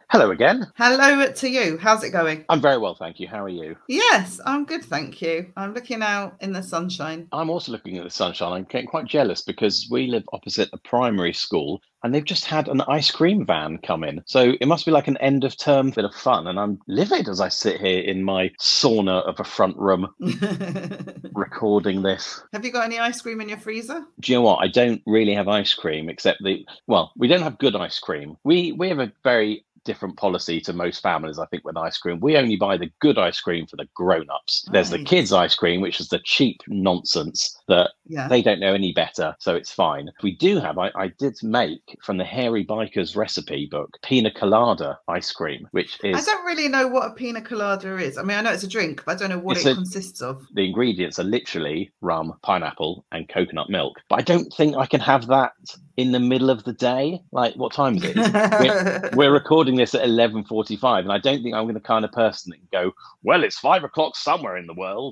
Hello again. Hello to you. How's it going? I'm very well, thank you. How are you? Yes, I'm good, thank you. I'm looking out in the sunshine. I'm also looking at the sunshine. I'm getting quite jealous because we live opposite a primary school and they've just had an ice cream van come in. So it must be like an end of term bit of fun. And I'm livid as I sit here in my sauna of a front room recording this. Have you got any ice cream in your freezer? Do you know what? I don't really have ice cream except we don't have good ice cream. We have a very different policy to most families, I think, with ice cream. We only buy the good ice cream for the grown-ups. There's the Right. kids' ice cream, which is the cheap nonsense that Yeah. they don't know any better, so it's fine. We do have, I did make from the Hairy Bikers recipe book, pina colada ice cream, which I is don't really know what a pina colada is. I mean, I know it's a drink, but I don't know what it's it a consists of. the ingredients are literally rum, pineapple, and coconut milk. But I don't think I can have that in the middle of the day. Like, what time is it? We're recording this at 11:45, and I don't think I'm the kind of person that can go, well, it's 5 o'clock somewhere in the world.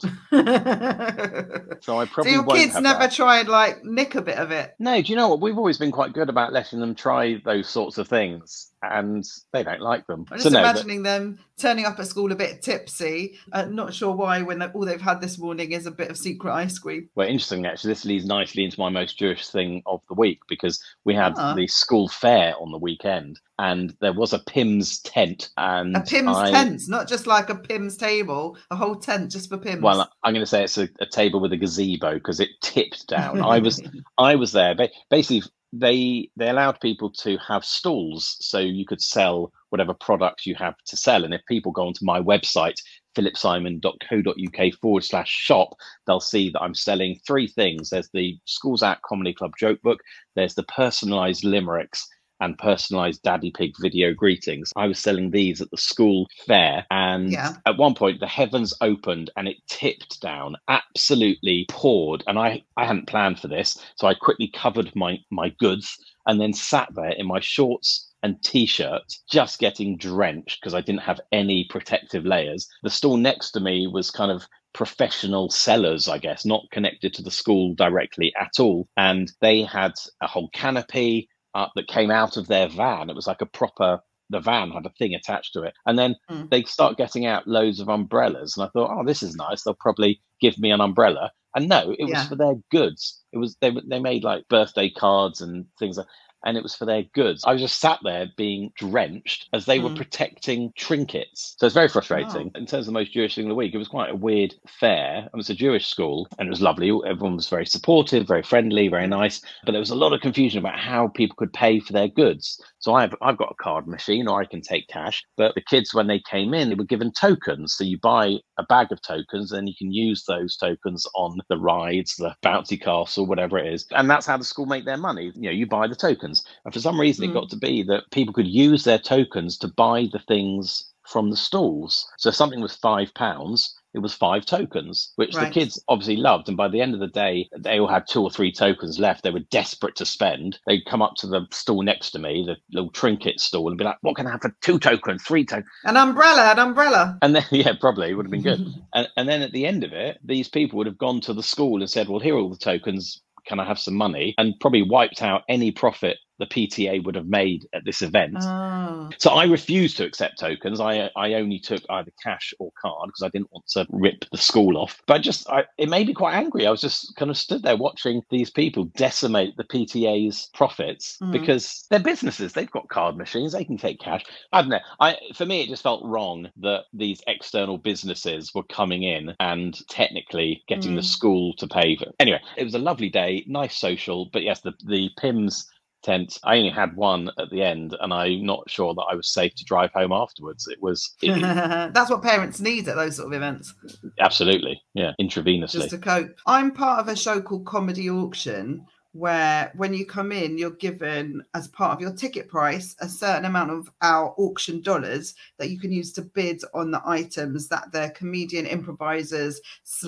So I Do probably your won't kids have never that. tried like nick a bit of it? No, do you know what? We've always been quite good about letting them try those sorts of things, and they don't like them. I'm So just no, imagining them turning up at school a bit tipsy, not sure why, when all they've had this morning is a bit of secret ice cream. well, interestingly, actually, this leads nicely into my most Jewish thing of the week because we had Ah, the school fair on the weekend and there was a Pim's tent. a And Pim's tent, not just like a Pim's table, a whole tent just for Pims. I'm going to say it's a table with a gazebo because it tipped down. I was there. Basically, they allowed people to have stalls so you could sell whatever products you have to sell. And if people go onto my website, philipsimon.co.uk/shop, they'll see that I'm selling three things. There's the Schools Out Comedy Club joke book, there's the personalized limericks, and personalized Daddy Pig video greetings. I was selling these at the school fair, and Yeah. at one point the heavens opened and it tipped down, absolutely poured. And I hadn't planned for this, so I quickly covered my goods and then sat there in my shorts and t-shirt, just getting drenched because I didn't have any protective layers. The stall next to me was kind of professional sellers, I guess, not connected to the school directly at all. And they had a whole canopy that came out of their van. It was like the van had a thing attached to it. And then they start getting out loads of umbrellas. And I thought, oh, this is nice. They'll probably give me an umbrella. And no, it was Yeah. for their goods. It was they made like birthday cards and things like, and it was for their goods. I was just sat there being drenched as they were protecting trinkets. So it's very frustrating. Oh. In terms of the most Jewish thing of the week, it was quite a weird fair. It was a Jewish school and it was lovely. Everyone was very supportive, very friendly, very nice. But there was a lot of confusion about how people could pay for their goods. So I've got a card machine or I can take cash. But the kids, when they came in, they were given tokens. So you buy a bag of tokens and you can use those tokens on the rides, the bouncy castle, whatever it is. And that's how the school make their money. You know, you buy the tokens. And for some reason, it got to be that people could use their tokens to buy the things from the stalls. So if something was £5, it was 5 tokens, which the Right. kids obviously loved. And by the end of the day, they all had 2 or 3 tokens left. They were desperate to spend. They'd come up to the stall next to me, the little trinket stall, and be like, what can I have for 2 tokens, 3 tokens? An umbrella. And then, yeah, probably would have been good. And then at the end of it, these people would have gone to the school and said, well, here are all the tokens. Can I have some money? And probably wiped out any profit the PTA would have made at this event. Oh. So I refused to accept tokens. I only took either cash or card because I didn't want to rip the school off. But it made me quite angry. I was just kind of stood there watching these people decimate the PTA's profits because they're businesses. They've got card machines. They can take cash. I don't know. For me, it just felt wrong that these external businesses were coming in and technically getting the school to pay for it. Anyway, it was a lovely day, nice social. But yes, the Pim's tent, I only had one at the end and I'm not sure that I was safe to drive home afterwards. That's what parents need at those sort of events. Absolutely, yeah, intravenously. Just to cope. I'm part of a show called Comedy Auction where when you come in, you're given as part of your ticket price a certain amount of our auction dollars that you can use to bid on the items that the comedian improvisers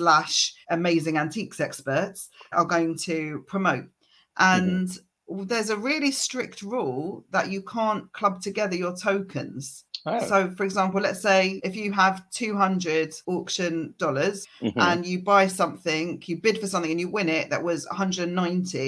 / amazing antiques experts are going to promote. And there's a really strict rule that you can't club together your tokens. Oh. So, for example, let's say if you have $200 auction dollars and you buy something, you bid for something and you win it that was 190,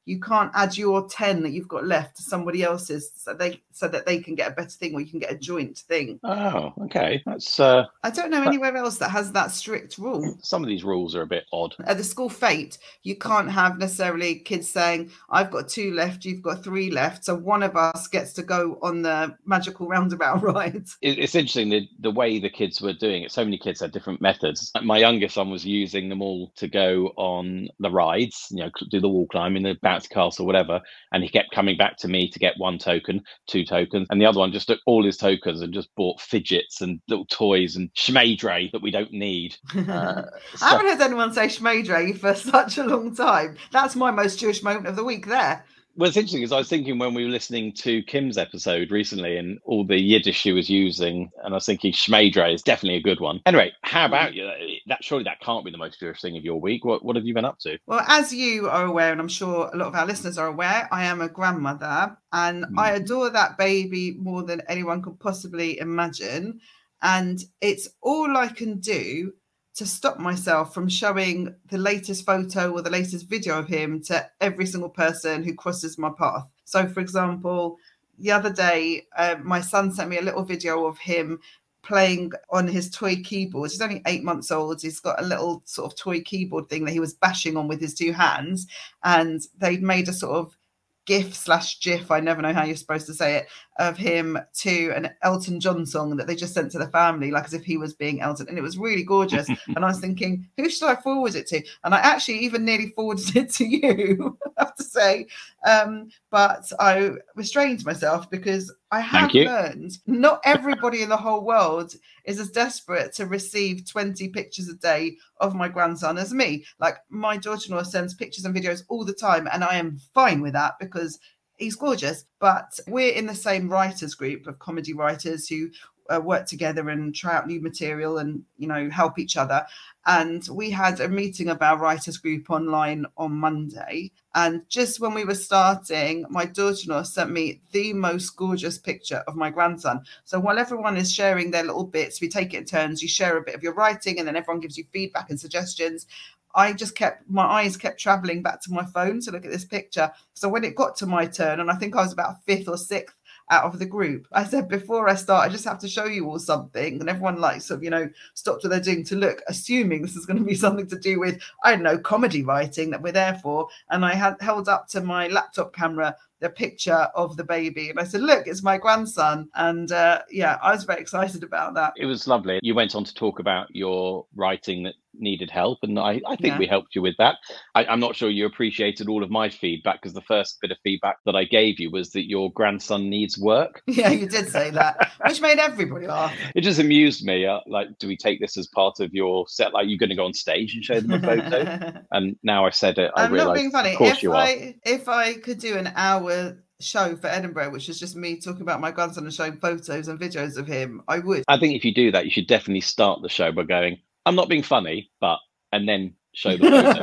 you can't add your 10 that you've got left to somebody else's, so that they can get a better thing, or you can get a joint thing. Oh, okay. That's I don't know anywhere else that has that strict rule. some of these rules are a bit odd. At the school fete, you can't have necessarily kids saying, I've got 2 left, you've got 3 left, so one of us gets to go on the magical roundabout ride. It's interesting the way the kids were doing it. So many kids had different methods. My youngest son was using them all to go on the rides, do the wall climb in the bouncy castle, whatever. And he kept coming back to me to get 1 token, 2 tokens. And the other one just took all his tokens and just bought fidgets and little toys and schmadre that we don't need. I haven't heard anyone say schmadre for such a long time. That's my most Jewish moment of the week there. Well, it's interesting because I was thinking when we were listening to Kim's episode recently and all the Yiddish she was using, and I was thinking schmadre is definitely a good one. Anyway, how about you? Surely that can't be the most Jewish thing of your week. What have you been up to? Well, as you are aware, and I'm sure a lot of our listeners are aware, I am a grandmother, and I adore that baby more than anyone could possibly imagine. And it's all I can do to stop myself from showing the latest photo or the latest video of him to every single person who crosses my path. So, for example, the other day, my son sent me a little video of him playing on his toy keyboard. He's only 8 months old. He's got a little sort of toy keyboard thing that he was bashing on with his 2 hands. And they'd made a sort of GIF/GIF, I never know how you're supposed to say it, of him to an Elton John song that they just sent to the family, like as if he was being Elton. And it was really gorgeous. And I was thinking, who should I forward it to? And I actually even nearly forwarded it to you, I have to say. But I restrained myself because I have learned not everybody in the whole world is as desperate to receive 20 pictures a day of my grandson as me. Like, my daughter-in-law sends pictures and videos all the time, and I am fine with that because he's gorgeous. But we're in the same writers group of comedy writers who work together and try out new material and, help each other. And we had a meeting of our writers group online on Monday. And just when we were starting, my daughter-in-law sent me the most gorgeous picture of my grandson. So while everyone is sharing their little bits, we take it in turns, you share a bit of your writing and then everyone gives you feedback and suggestions. My eyes kept traveling back to my phone to look at this picture. So when it got to my turn, and I think I was about 5th or 6th out of the group, I said, before I start, I just have to show you all something. And everyone stopped what they're doing to look, assuming this is going to be something to do with, I don't know, comedy writing that we're there for. And I had held up to my laptop camera the picture of the baby. And I said, look, it's my grandson. And I was very excited about that. It was lovely. You went on to talk about your writing that needed help, and I think we helped you with that. I'm not sure you appreciated all of my feedback, because the first bit of feedback that I gave you was that your grandson needs work. Yeah, you did say that, which made everybody laugh. It just amused me. Do we take this as part of your set? Like, you're going to go on stage and show them a photo? And now I said it, I realised, not being funny. Of course if I could do an hour show for Edinburgh, which is just me talking about my grandson and showing photos and videos of him, I would. I think if you do that, you should definitely start the show by going, I'm not being funny, and then show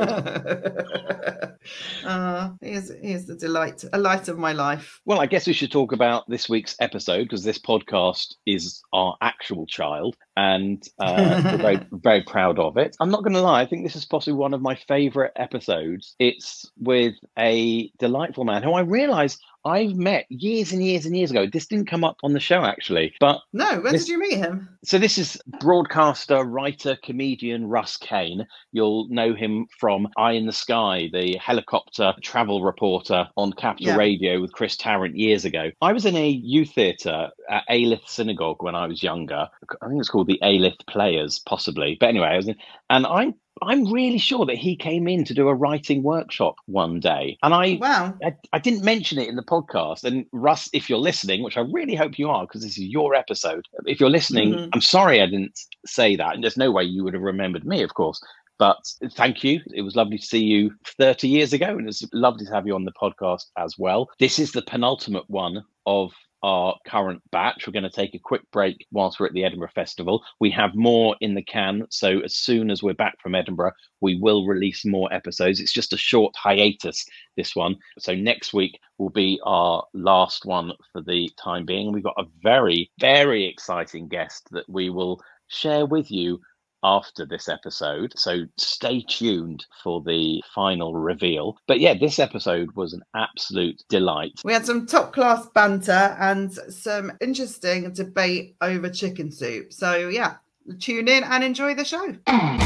the photos. He is the delight, a light of my life. Well, I guess we should talk about this week's episode, because this podcast is our actual child, and we're very, very proud of it. I'm not going to lie, I think this is possibly one of my favourite episodes. It's with a delightful man who I realise I've met years and years and years ago. This didn't come up on the show, actually. But no, when did you meet him? So this is broadcaster, writer, comedian Russ Kane. You'll know him from Eye in the Sky, the helicopter travel reporter on Capital Radio with Chris Tarrant years ago. I was in a youth theatre at Aelith Synagogue when I was younger. I think it's called the Aelith Players, possibly. But anyway, I'm really sure that he came in to do a writing workshop one day. And I didn't mention it in the podcast. And Russ, if you're listening, which I really hope you are, because this is your episode, if you're listening, I'm sorry I didn't say that. And there's no way you would have remembered me, of course. But thank you. It was lovely to see you 30 years ago. And it's lovely to have you on the podcast as well. This is the penultimate one of our current batch. We're going to take a quick break whilst we're at the Edinburgh Festival. We have more in the can, so as soon as we're back from Edinburgh, we will release more episodes. It's just a short hiatus, this one. So next week will be our last one for the time being. We've got a very, very exciting guest that we will share with you after this episode. So stay tuned for the final reveal. But yeah, this episode was an absolute delight. We had some top class banter and some interesting debate over chicken soup. So yeah, tune in and enjoy the show.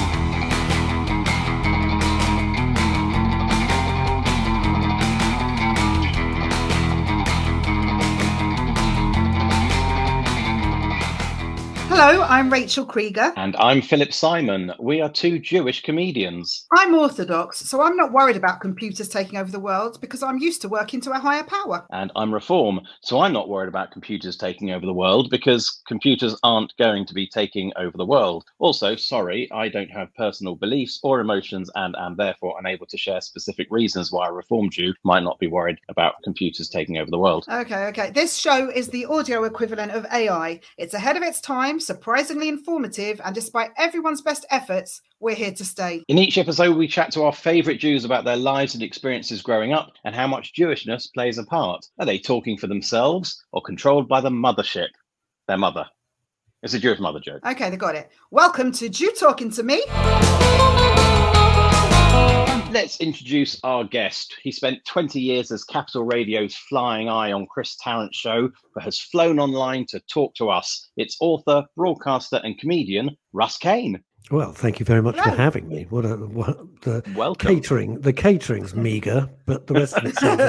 Hello, I'm Rachel Krieger. And I'm Philip Simon. We are two Jewish comedians. I'm Orthodox, so I'm not worried about computers taking over the world because I'm used to working to a higher power. And I'm Reform, so I'm not worried about computers taking over the world because computers aren't going to be taking over the world. Also, sorry, I don't have personal beliefs or emotions and am therefore unable to share specific reasons why a Reform Jew might not be worried about computers taking over the world. Okay. This show is the audio equivalent of AI. It's ahead of its time, surprisingly informative, and despite everyone's best efforts, we're here to stay. In each episode, we chat to our favourite Jews about their lives and experiences growing up and how much Jewishness plays a part. Are they talking for themselves or controlled by the mothership? Their mother. It's a Jewish mother joke. Okay, they got it. Welcome to Jew Talking to Me. Let's introduce our guest. He spent 20 years as Capital Radio's flying eye on Chris Tarrant's show, but has flown online to talk to us. It's author, broadcaster and comedian Russ Kane. Well, thank you very much for having me. Welcome. The catering's meagre, but the rest of it sounds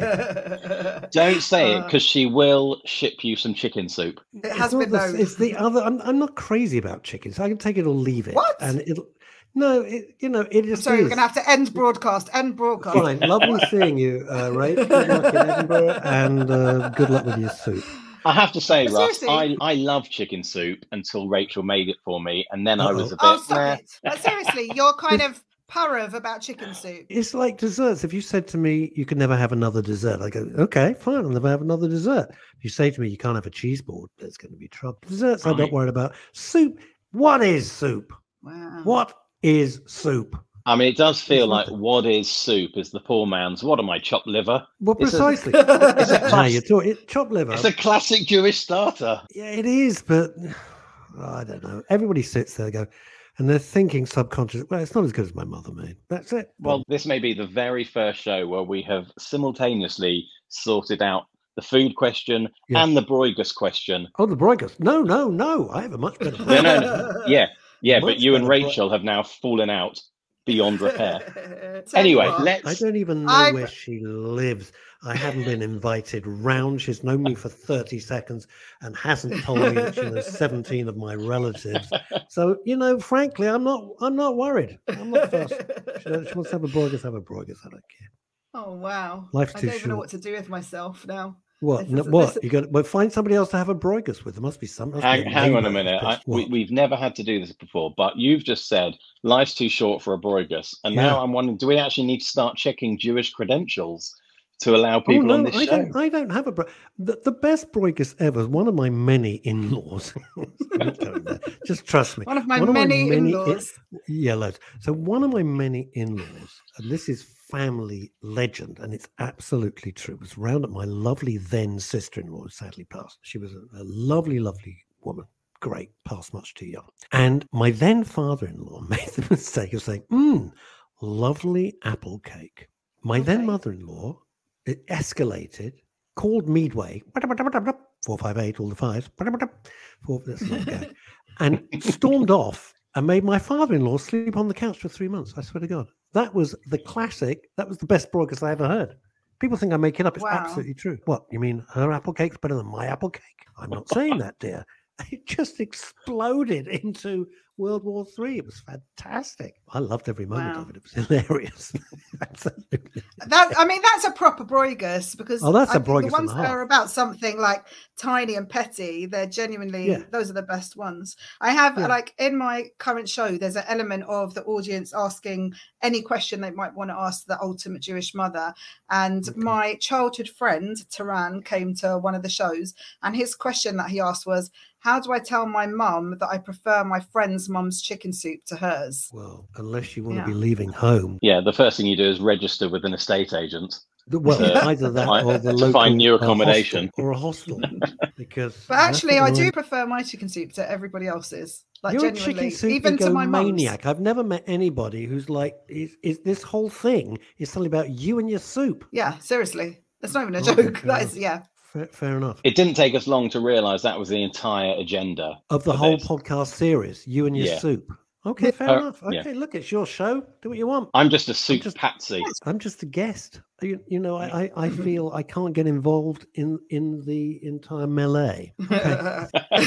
okay. Don't say it, because she will ship you some chicken soup. It has been known. It's the other. I'm not crazy about chicken, so I can take it or leave it. What? And it'll. No, it just. Sorry, we're going to have to end broadcast. Fine. Lovely seeing you, Ray. Good luck in Edinburgh, and good luck with your soup. I have to say, But Russ, seriously- I love chicken soup until Rachel made it for me, and then I was a bit. Oh, stop it. But seriously, you're kind of parav about chicken soup. It's like desserts. If you said to me, you can never have another dessert, I go, okay, fine, I'll never have another dessert. If you say to me, you can't have a cheese board, there's going to be trouble. Desserts, I'm not worried about. Soup. What is soup? Wow. What is soup? I mean, it does feel like what is soup is the poor man's. What am I, chopped liver? Well, It's a- precisely. You're talking chopped liver. It's a classic Jewish starter. Yeah, it is, but I don't know. Everybody sits there, and they're thinking subconsciously, well, it's not as good as my mother made. That's it. Well, this may be the very first show where we have simultaneously sorted out the food question and the Broigus question. Oh, the Broigus. No. I have a much better No. Yeah, Much but you and better Rachel have now fallen out beyond repair. Tell Anyway, you what, let's. I don't even know where she lives. I haven't been invited round. She's known me for 30 seconds and hasn't told me that she knows 17 of my relatives. So, frankly, I'm not worried. I'm not fussed. She wants to have a Broigus, I don't care. Oh, wow. Life's I too don't even know short. what to do with myself now. What? This is- What? this- You got? Well, find somebody else to have a Broigus with. There must be some. Hang on a minute. What? We've never had to do this before, but you've just said life's too short for a Broigus. And now I'm wondering, do we actually need to start checking Jewish credentials to allow people on this show? I don't have a the best Broigus ever is one of my many in-laws. Not going there. Just trust me. One of my many in-laws. Yeah, loads. So one of my many in-laws, and this is family legend, and it's absolutely true, was round at my lovely then sister-in-law, who sadly passed. She was a lovely, lovely woman. Great, passed much too young. And my then father-in-law made the mistake of saying, lovely apple cake. My then mother-in-law, it escalated, called Meadway, 458, all the fives, that's not okay, and stormed off and made my father-in-law sleep on the couch for 3 months. I swear to God. That was the classic. That was the best Broigus I ever heard. People think I make it up. It's absolutely true. What, you mean her apple cake's better than my apple cake? I'm not saying that, dear. It just exploded into World War III. It was fantastic. I loved every moment of it. It was hilarious. Absolutely. That's a proper Broigus, because that's a I think Broigus the ones and a that half. are about something like tiny and petty, they're genuinely, those are the best ones. I have, in my current show, there's an element of the audience asking any question they might want to ask the ultimate Jewish mother. And my childhood friend, Taran, came to one of the shows, and his question that he asked was, how do I tell my mum that I prefer my friend's mum's chicken soup to hers? Well, unless you want to be leaving home. Yeah, the first thing you do is register with an estate agent Well, to either that find- or the to local find new hostel accommodation. or a hostel. Because But actually, I that's what do prefer my chicken soup to everybody else's. Like, You're a genuinely, chicken soup even to my mum's. egomaniac. I've never met anybody who's like, is this whole thing is something about you and your soup. Yeah, seriously. That's not even a Okay, joke. fair That enough. is, yeah. Fair enough. It didn't take us long to realise that was the entire agenda Of the for whole this. podcast series, you and your Yeah. soup. Okay, fair Oh, enough. yeah. Okay, look, it's your show. Do what you want. I'm just a soup just- patsy. I'm just a guest. You know, I feel I can't get involved in the entire melee. Okay.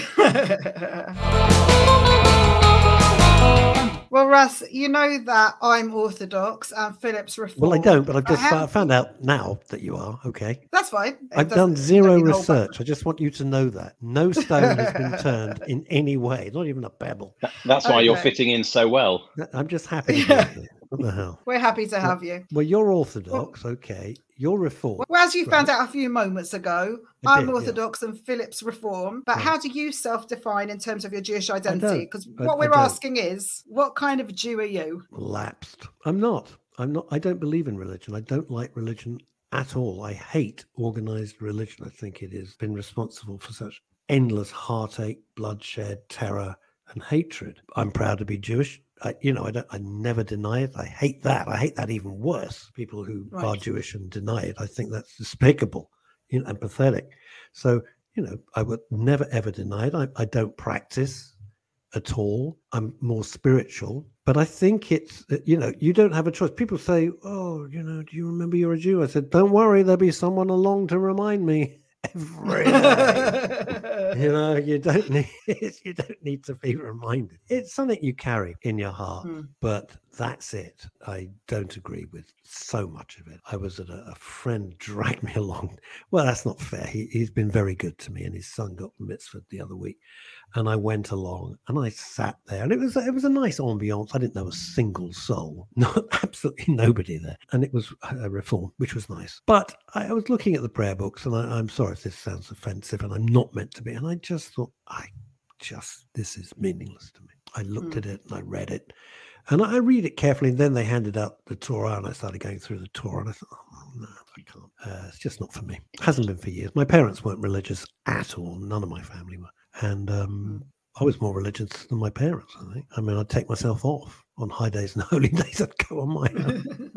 Well, Russ, you know that I'm Orthodox and Philip's Reformed. Well, I don't, but I've just How- found out now that you are. Okay. That's fine. It I've doesn't- done zero don't need the whole background. research. I just want you to know that. No stone has been turned in any way, not even a pebble. That's why you're Okay. fitting in so well. I'm just happy to be here. What the hell? We're happy to have you. Well, you're Orthodox, okay. You're Reformed. Well, as you found Right. out a few moments ago, I I'm did, yeah. Orthodox and Philip's Reform. But Right. how do you self-define in terms of your Jewish identity? Because I what we're don't. asking is, what kind of Jew are you? Lapsed. I'm not. I don't believe in religion. I don't like religion at all. I hate organized religion. I think it has been responsible for such endless heartache, bloodshed, terror, and hatred. I'm proud to be Jewish. I never deny it. I hate that. I hate that even worse. People who are Right. Jewish and deny it. I think that's despicable, and pathetic. So, I would never ever deny it. I don't practice at all. I'm more spiritual, but I think it's, you don't have a choice. People say, "Oh, do you remember you're a Jew?" I said, "Don't worry, there'll be someone along to remind me every day." You don't need to be reminded. It's something you carry in your heart, but that's it. I don't agree with so much of it. I was at a friend dragged me along. Well, that's not fair. He's been very good to me, and his son got mitzvah the other week, and I went along and I sat there, and it was a nice ambiance. I didn't know a single soul, absolutely nobody there, and it was a Reform, which was nice. But I was looking at the prayer books, and I'm sorry if this sounds offensive, and I'm not meant to be. And I just thought, this is meaningless to me. I looked at it and I read it, and I read it carefully. And then they handed out the Torah, and I started going through the Torah, and I thought, oh, no, I can't. It's just not for me. Hasn't been for years. My parents weren't religious at all. None of my family were, and I was more religious than my parents. I think. I mean, I'd take myself off on high days and holy days. I'd go on my own.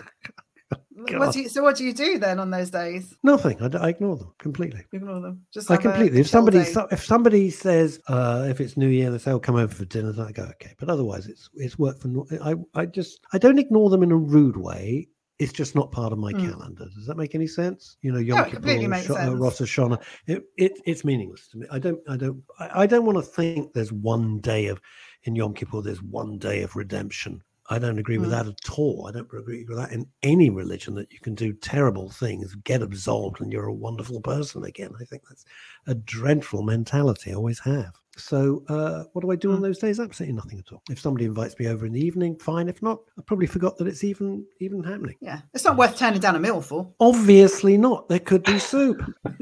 So what do you do then on those days? Nothing. I ignore them completely. Ignore them. Just I have a completely. If chill day. somebody says if it's New Year, they say, "Oh, come over for dinner," then I go, "Okay." But otherwise, it's work for. I don't ignore them in a rude way. It's just not part of my calendar. Does that make any sense? Yom it Kippur, completely makes sense. Rosh Hashanah. It's meaningless to me. I don't want to think there's one day in Yom Kippur. There's one day of redemption. I don't agree with that at all. I don't agree with that in any religion, that you can do terrible things, get absolved, and you're a wonderful person again. I think that's a dreadful mentality. I always have. So what do I do on those days? Absolutely nothing at all. If somebody invites me over in the evening, fine. If not, I probably forgot that it's even happening. Yeah, it's not worth turning down a meal for. Obviously not. There could be soup.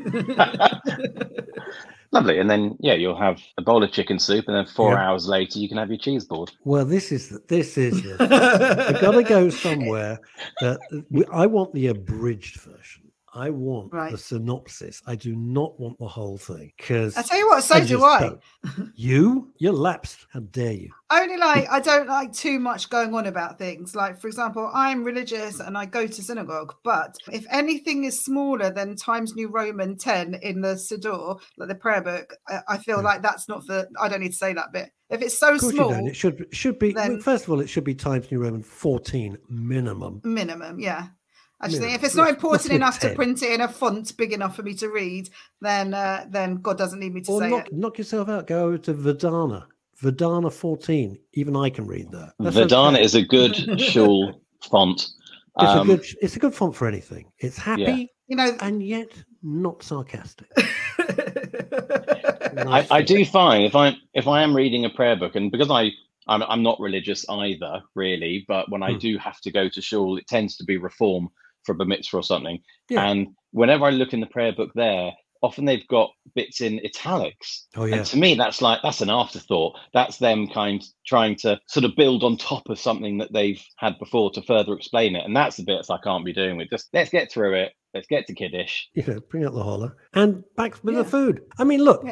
Lovely. And then, you'll have a bowl of chicken soup, and then 4 Yeah. hours later, you can have your cheese board. Well, this is I've got to go somewhere that I want the abridged version. I want the synopsis. I do not want the whole thing, because I tell you what, so do I. You're lapsed. How dare you? Only I don't like too much going on about things. Like, for example, I'm religious and I go to synagogue, but if anything is smaller than Times New Roman 10 in the Siddur, like the prayer book, I feel like that's not for. I don't need to say that bit. If it's so Of course small, you don't. It should be. then- First of all, it should be Times New Roman 14 minimum. minimum, yeah. I just think Minimum. if it's not Let's important make enough 10. to print it in a font big enough for me to read, then God doesn't need me to Or say it. knock yourself out. Go over to Vedana. Vedana 14. Even I can read that. That's Vedana okay. is a good shul font. It's a good font for anything. It's happy and yet not sarcastic. I do find if I am reading a prayer book, and because I'm not religious either, really, but when I do have to go to shul, it tends to be Reform for bar mitzvah or something. Yeah. And whenever I look in the prayer book there, often they've got bits in italics. Oh yeah. And to me, that's an afterthought. That's them trying to sort of build on top of something that they've had before to further explain it. And that's the bits I can't be doing with. Just let's get through it. Let's get to Kiddush. Bring out the holler and back with the food. I mean, look,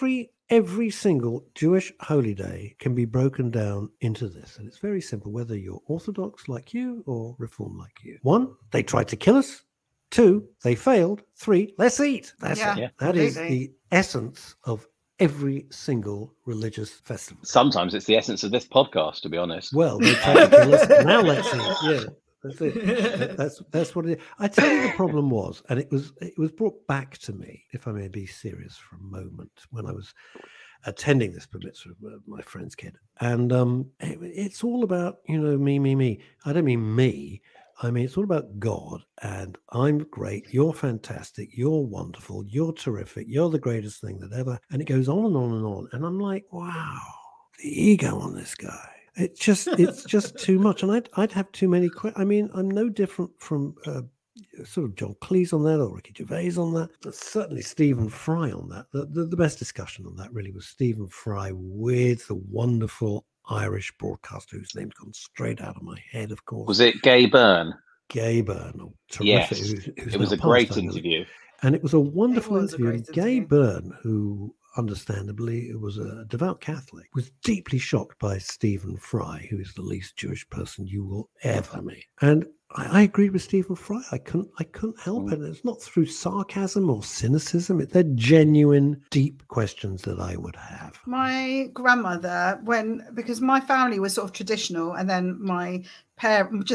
every single Jewish holy day can be broken down into this. And it's very simple, whether you're Orthodox like you or Reform like you. 1, they tried to kill us. 2, they failed. 3, let's eat. That's it. Yeah, That is the essence of every single religious festival. Sometimes it's the essence of this podcast, to be honest. Well, they tried to kill us. Now let's eat. Yeah. That's it. That's what it is. I tell you, the problem was, and it was brought back to me, if I may be serious for a moment, when I was attending this bar mitzvah of my friend's kid, and it's all about me. I don't mean me. I mean, it's all about God, and I'm great, you're fantastic, you're wonderful, you're terrific, you're the greatest thing that ever, and it goes on and on and on, and I'm like, wow, the ego on this guy. It's just too much, and I'd have too many. I mean, I'm no different from sort of John Cleese on that, or Ricky Gervais on that. But certainly Stephen Fry on that. The best discussion on that really was Stephen Fry with the wonderful Irish broadcaster whose name's gone straight out of my head. Of course, was it Gay Byrne? Gay Byrne, terrific. Yes, it was a great interview, and it was a wonderful interview. Gay Byrne, who understandably was a devout Catholic, was deeply shocked by Stephen Fry, who is the least Jewish person you will ever meet. And I agreed with Stephen Fry. I couldn't help it. It's not through sarcasm or cynicism. They're genuine, deep questions that I would have. My grandmother, because my family was sort of traditional, and then my parents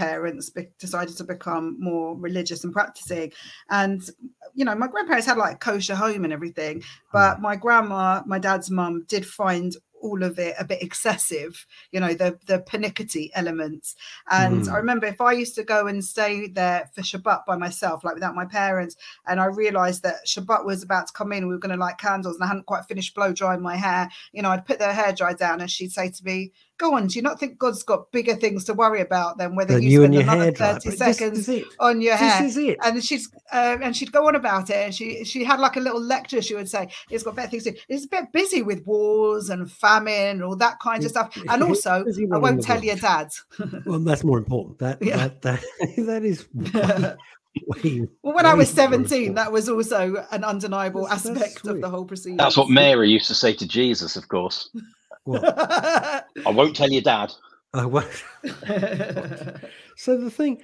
decided to become more religious and practicing. And my grandparents had like kosher home and everything, but my grandma, my dad's mum, did find all of it a bit excessive, the panicky elements. And I remember if I used to go and stay there for Shabbat by myself, like without my parents, and I realized that Shabbat was about to come in, we were going to light candles, and I hadn't quite finished blow drying my hair, I'd put the hairdryer down, and she'd say to me, go on, do you not think God's got bigger things to worry about than whether you spend another 30 seconds on your hair? This is it. And she'd go on about it, and she had like a little lecture. She would say, it's got better things to do. It's a bit busy with wars and famine and all that kind of stuff. And also, I won't tell your dad. Well, that's more important. That is way, well, when I was 17, that was also an undeniable aspect of the whole proceeding. That's what Mary used to say to Jesus, of course. What? I won't tell your dad. I won't. So the thing,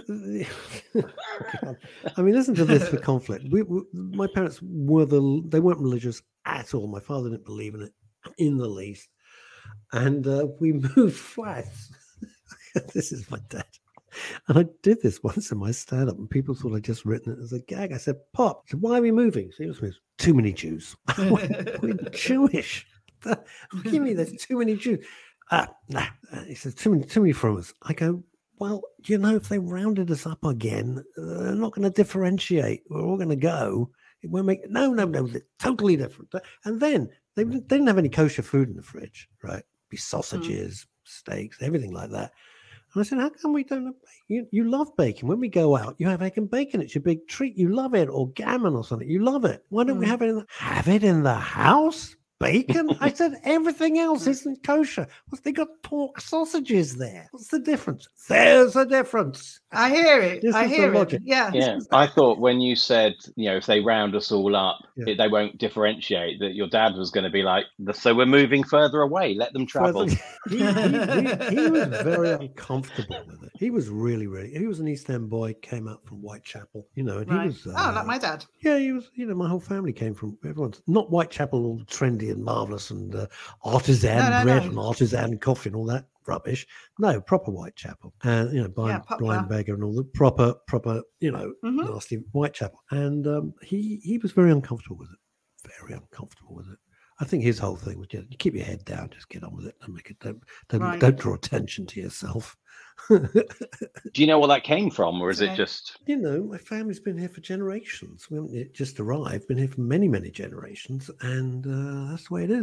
I mean, listen to this for conflict. My parents they weren't religious at all. My father didn't believe in it in the least, and we moved flats. This is my dad. And I did this once in my stand-up, and people thought I'd just written it as a gag. I said, Pop, I said, why are we moving? So he was too many Jews. We're Jewish. What do you mean there's too many Jews? Nah. He says, too many from us. I go, well, if they rounded us up again, they're not going to differentiate. We're all going to go. It won't make... No, they're totally different. And then they didn't have any kosher food in the fridge, right? Be sausages, steaks, everything like that. And I said, how come we don't have bacon? You love bacon. When we go out, you have egg and bacon. It's your big treat. You love it. Or gammon or something. You love it. Why don't we have it have it in the house? Bacon? I said, everything else isn't kosher. They got pork sausages there. What's the difference? There's a difference. I hear it. I hear it. Yeah. I thought when you said, if they round us all up, they won't differentiate, that your dad was going to be like, so we're moving further away. Let them travel. He was very uncomfortable with it. He was really, he was an East End boy, came out from Whitechapel, and he was... like my dad. Yeah, he was, my whole family came from, everyone's not Whitechapel, all trendy and marvelous and artisan bread and artisan coffee and all that rubbish. No, proper Whitechapel, and Blind Beggar and all the proper nasty Whitechapel. And he was very uncomfortable with it. I think his whole thing was just, you keep your head down, just get on with it, and make it. Don't draw attention to yourself. Do you know where that came from, or is it just? My family's been here for generations. We haven't just arrived. Been here for many, many generations, and that's the way it is.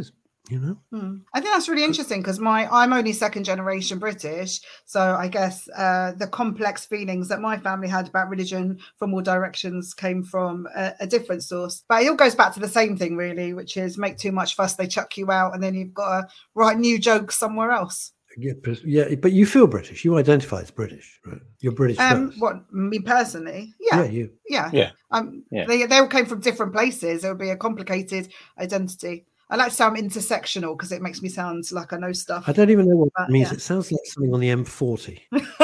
you know? I think that's really interesting because I'm only second generation British, so I guess the complex feelings that my family had about religion from all directions came from a different source. But it all goes back to the same thing, really, which is make too much fuss, they chuck you out, and then you've got to write new jokes somewhere else. Yeah, but you feel British. You identify as British, right? You're British first. What, me personally? Yeah, you. Yeah. Yeah. They all came from different places. It would be a complicated identity. I like to sound intersectional because it makes me sound like I know stuff. I don't even know what it means. Yeah. It sounds like something on the M40.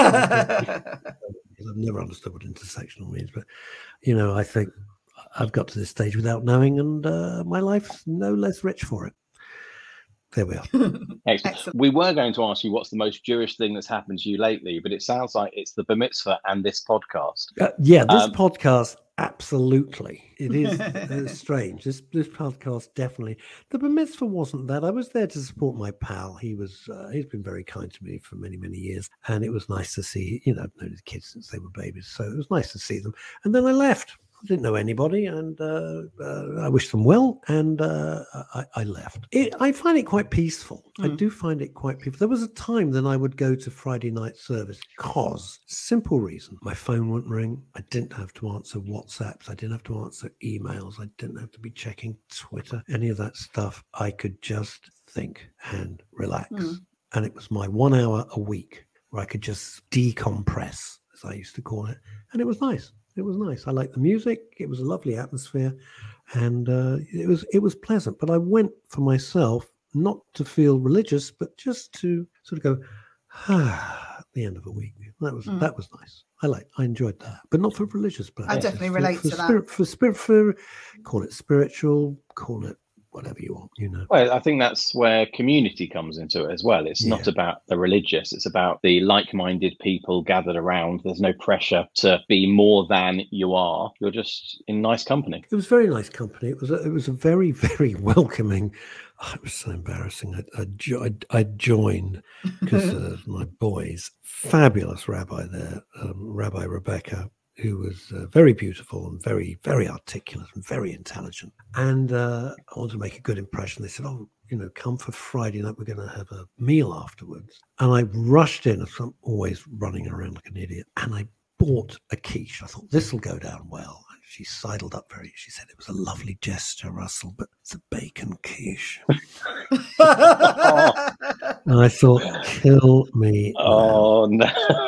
I've never understood what intersectional means, but I think I've got to this stage without knowing, and my life's no less rich for it. There we are. Excellent. We were going to ask you what's the most Jewish thing that's happened to you lately, but it sounds like it's the Bar Mitzvah and this podcast. This podcast, absolutely. It is strange. This podcast, definitely. The Bar Mitzvah wasn't that. I was there to support my pal. He's been very kind to me for many, many years, and it was nice to see, I've known his kids since they were babies, so it was nice to see them. And then I left. I didn't know anybody, and I wished them well, and I left. I find it quite peaceful. I do find it quite peaceful. There was a time then I would go to Friday night service because, simple reason, my phone wouldn't ring. I didn't have to answer WhatsApps. I didn't have to answer emails. I didn't have to be checking Twitter, any of that stuff. I could just think and relax. And it was my 1 hour a week where I could just decompress, as I used to call it, and it was nice. It was nice. I liked the music. It was a lovely atmosphere, and it was pleasant. But I went for myself, not to feel religious, but just to sort of go at the end of a week. That was nice. I enjoyed that, but not for religious purposes. I definitely relate to that. For call it spiritual, call it whatever you want, Well, I think that's where community comes into it as well. It's not about the religious, it's about the like-minded people gathered around. There's no pressure to be more than you are. You're just in nice company. It was very nice company. It was a very, very welcoming. It was so embarrassing. I joined because of my boys, fabulous rabbi there, Rabbi Rebecca, who was very beautiful and very, very articulate and very intelligent. And I wanted to make a good impression. They said, come for Friday night. We're going to have a meal afterwards. And I rushed in. I'm always running around like an idiot. And I bought a quiche. I thought, this will go down well. And she sidled up she said, it was a lovely gesture, Russell, but it's a bacon quiche. And I thought, kill me. Oh, no.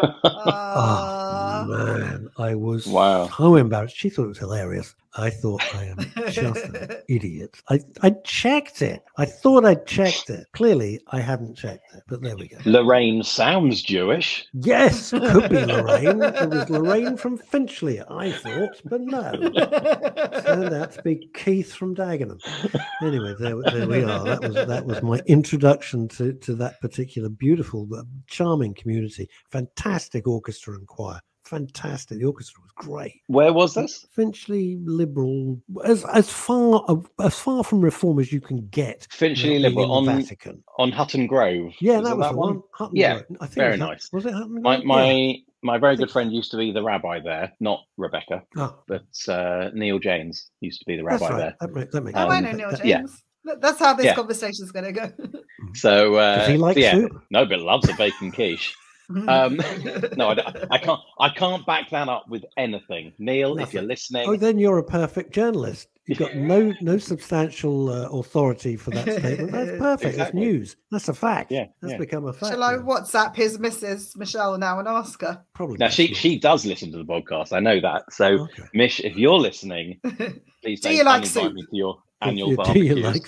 Oh, man. I was so embarrassed. She thought it was hilarious. I thought, I am just an idiot. I checked it. I thought I'd checked it. Clearly, I hadn't checked it, but there we go. Lorraine sounds Jewish. Yes, could be Lorraine. It was Lorraine from Finchley, I thought, but no. Turned out to be Keith from Dagenham. Anyway, there we are. That was my introduction to that particular beautiful, charming community. Fantastic orchestra and choir. Fantastic. The orchestra was great. Where was this? Finchley Liberal, as far from reform as you can get. Finchley Liberal on Vatican, on Hutton Grove. Yeah, that was the one. Hutton Grove. I think very nice. Was it Hutton Grove? My very good friend used to be the rabbi there, not Rebecca, but Neil James used to be the rabbi there. That makes sense. I know Neil James. Yeah. That's how this conversation is going to go. So, does he like soup? No, but loves a bacon quiche. No, I can't back that up with anything. Neil, if you're listening. Oh, then you're a perfect journalist. You've got no substantial authority for that statement. That's perfect. Exactly. That's news. That's a fact. Yeah, that's become a fact. Shall I WhatsApp his Mrs. Michelle now and ask her? Probably. Now she does listen to the podcast. I know that. So, Mish, if you're listening, please don't invite me to your annual barbecue. Do you like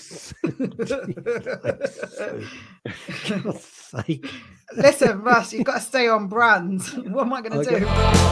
God's sake. Listen, Russ, you've got to stay on brand. What am I going to do?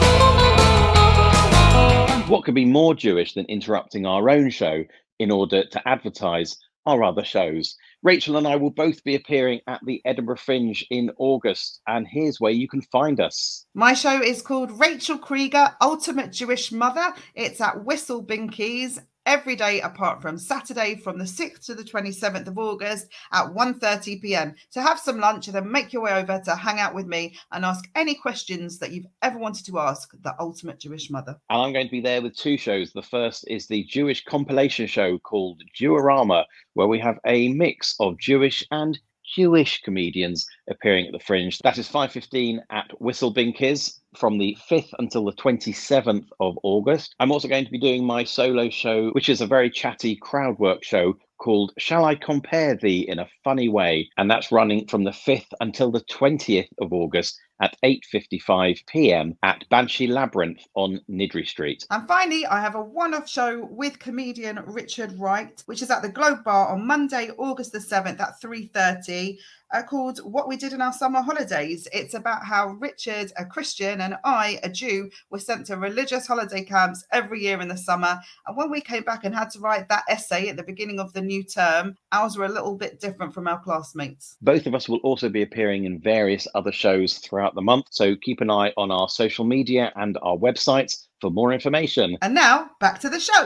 What could be more Jewish than interrupting our own show in order to advertise our other shows? Rachel and I will both be appearing at the Edinburgh Fringe in August, and here's where you can find us. My show is called Rachel Krieger, Ultimate Jewish Mother. It's at Whistle Binkies every day apart from Saturday from the 6th to the 27th of August at 1:30 p.m. to have some lunch and then make your way over to hang out with me and ask any questions that you've ever wanted to ask the ultimate Jewish mother. And I'm going to be there with 2 shows. The first is the Jewish compilation show called Jewarama, where we have a mix of Jewish and Jewish comedians appearing at the Fringe. That is 5:15 at Whistlebinkers from the 5th until the 27th of August. I'm also going to be doing my solo show, which is a very chatty crowd work show called Shall I Compare Thee in a Funny Way? And that's running from the 5th until the 20th of August at 8:55 p.m. at Banshee Labyrinth on Nidri Street. And finally, I have a one-off show with comedian Richard Wright, which is at the Globe Bar on Monday, August the 7th at 3:30, called What We Did in Our Summer Holidays. It's about how Richard, a Christian, and I, a Jew, were sent to religious holiday camps every year in the summer. And when we came back and had to write that essay at the beginning of the new term, ours were a little bit different from our classmates. Both of us will also be appearing in various other shows throughout the month, so keep an eye on our social media and our websites for more information. And now, back to the show.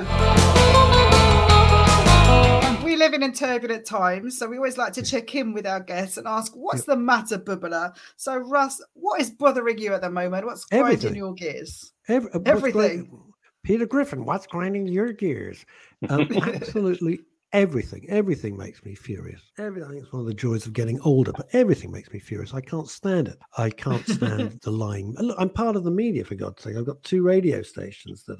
We live in turbulent times, so we always like to check in with our guests and ask, what's the matter, Bubala? So, Russ, what is bothering you at the moment? What's grinding your gears? Everything. Peter Griffin, what's grinding your gears? Absolutely everything. Everything makes me furious. Everything is one of the joys of getting older, but everything makes me furious. I can't stand it. I can't stand the lying. Look, I'm part of the media, for God's sake. I've got 2 radio stations that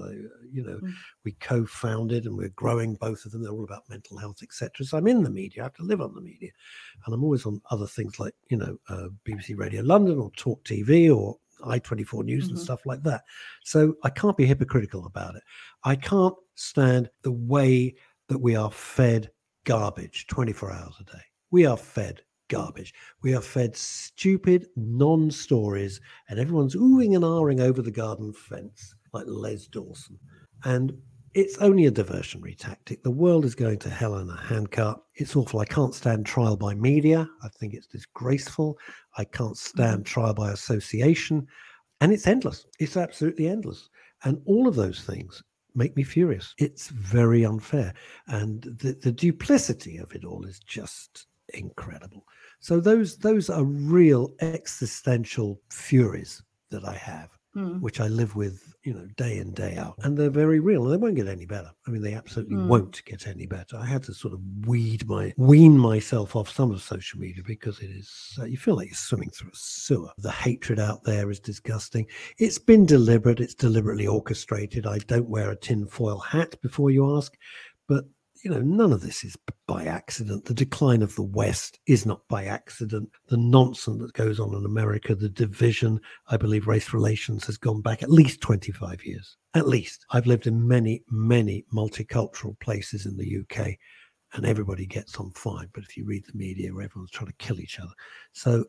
we co-founded, and we're growing both of them. They're all about mental health, etc. So I'm in the media. I have to live on the media, and I'm always on other things like BBC Radio London or Talk TV or I24 News and stuff like that. So I can't be hypocritical about it. I can't stand the way that we are fed garbage 24 hours a day. We are fed garbage. We are fed stupid non-stories, and everyone's oohing and ahhing over the garden fence like Les Dawson. And it's only a diversionary tactic. The world is going to hell in a handcart. It's awful. I can't stand trial by media. I think it's disgraceful. I can't stand trial by association. And it's endless. It's absolutely endless. And all of those things make me furious. It's very unfair. And the duplicity of it all is just incredible. So those are real existential furies that I have, which I live with, day in, day out. And they're very real, and they won't get any better. I mean, they absolutely won't get any better. I had to sort of wean myself off some of social media because it is, you feel like you're swimming through a sewer. The hatred out there is disgusting. It's been deliberate. It's deliberately orchestrated. I don't wear a tinfoil hat before you ask, but none of this is by accident. The decline of the West is not by accident. The nonsense that goes on in America, the division, I believe race relations has gone back at least 25 years. At least. I've lived in many, many multicultural places in the UK, and everybody gets on fine. But if you read the media, everyone's trying to kill each other. So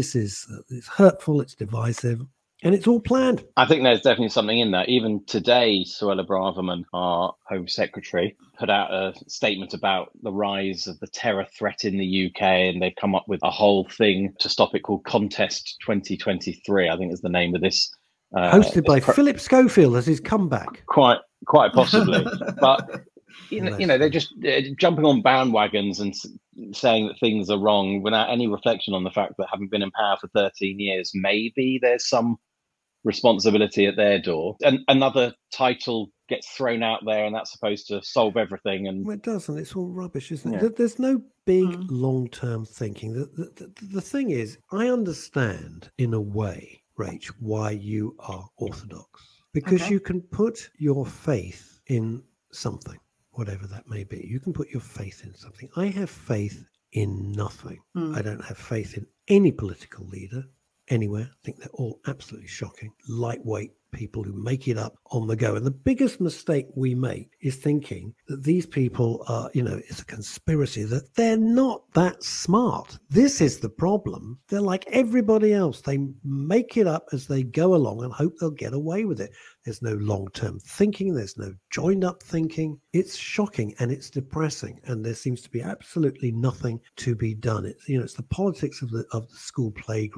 it's hurtful, it's divisive. And it's all planned. I think there's definitely something in that. Even today, Suella Braverman, our Home Secretary, put out a statement about the rise of the terror threat in the UK, and they've come up with a whole thing to stop it called Contest 2023, I think is the name of this. Hosted by Philip Schofield as his comeback. Quite possibly. But, they're just jumping on bandwagons and saying that things are wrong without any reflection on the fact that having been in power for 13 years, maybe there's some responsibility at their door. And another title gets thrown out there, and that's supposed to solve everything. And it doesn't. It's all rubbish, isn't it? There's no big long-term thinking. The thing is, I understand in a way, Rach, why you are Orthodox, because you can put your faith in something, whatever that may be. You can put your faith in something. I have faith in nothing. I don't have faith in any political leader anywhere. I think they're all absolutely shocking, lightweight people who make it up on the go. And the biggest mistake we make is thinking that these people are, it's a conspiracy, that they're not that smart. This is the problem. They're like everybody else. They make it up as they go along and hope they'll get away with it. There's no long-term thinking. There's no joined-up thinking. It's shocking and it's depressing. And there seems to be absolutely nothing to be done. It's, it's the politics of the school playground.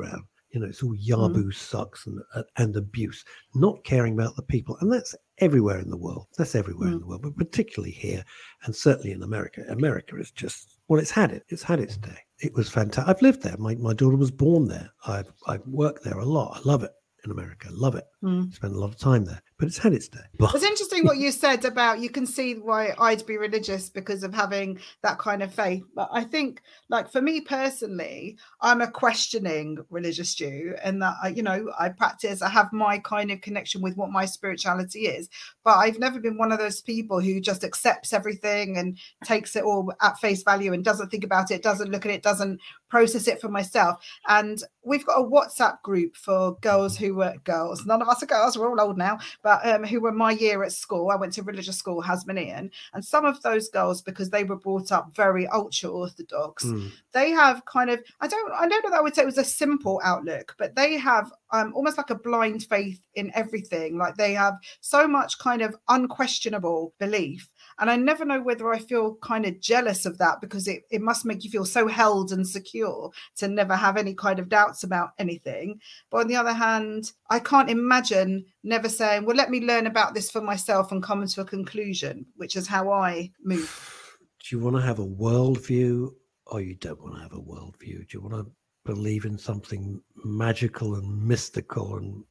You know, it's all yaboo sucks and abuse, not caring about the people. And that's everywhere in the world. That's everywhere in the world, but particularly here and certainly in America. America is just, well, it's had its day. It was fantastic. I've lived there. My daughter was born there. I've worked there a lot. I love it in America. I love it. Spend a lot of time there, but it's had its day. It's interesting what you said about, you can see why I'd be religious because of having that kind of faith. But I think, like, for me personally, I'm a questioning religious Jew, and that I practice, I have my kind of connection with what my spirituality is, but I've never been one of those people who just accepts everything and takes it all at face value and doesn't think about it, doesn't look at it, doesn't process it for myself. And we've got a WhatsApp group for girls who were girls. None of us are girls, we're all old now, but who were my year at school. I went to religious school, Hasmonean, and some of those girls, because they were brought up very ultra orthodox, they have kind of, I don't know that I would say it was a simple outlook, but they have almost like a blind faith in everything. Like, they have so much kind of unquestionable belief. And I never know whether I feel kind of jealous of that, because it must make you feel so held and secure to never have any kind of doubts about anything. But on the other hand, I can't imagine never saying, well, let me learn about this for myself and come to a conclusion, which is how I move. Do you want to have a worldview, or you don't want to have a worldview? Do you want to believe in something magical and mystical and,